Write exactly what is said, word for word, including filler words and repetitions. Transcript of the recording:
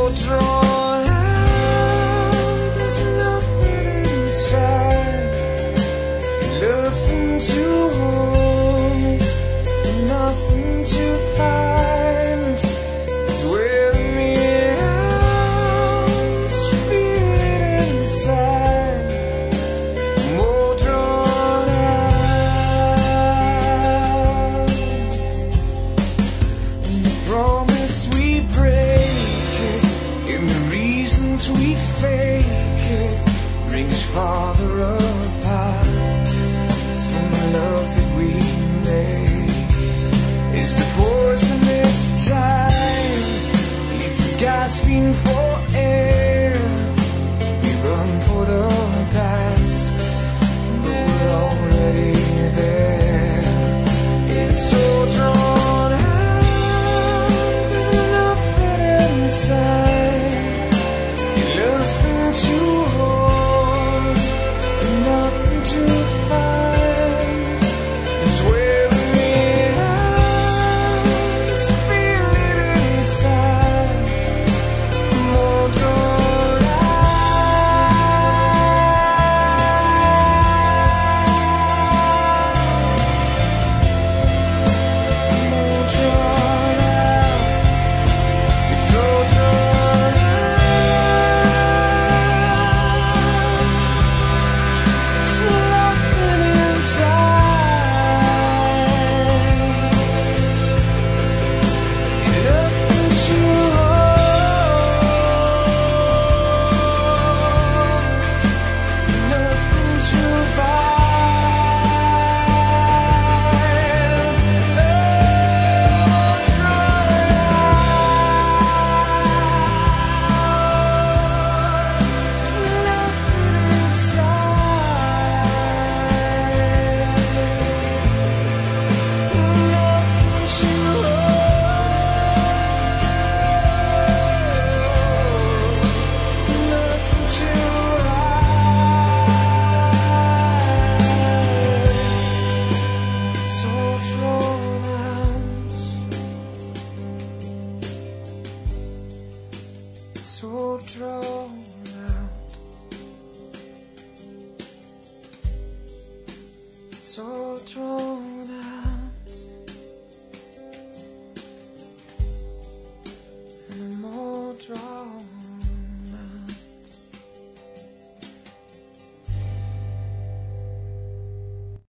more drawn out. There's nothing inside, nothing to hold, nothing to find. It's wearing me out. Just feel it inside, more drawn out. And the promise we break it, and the reasons we fake it, bring us farther apart from the love that we make. Is the poison this time, leaves us gasping for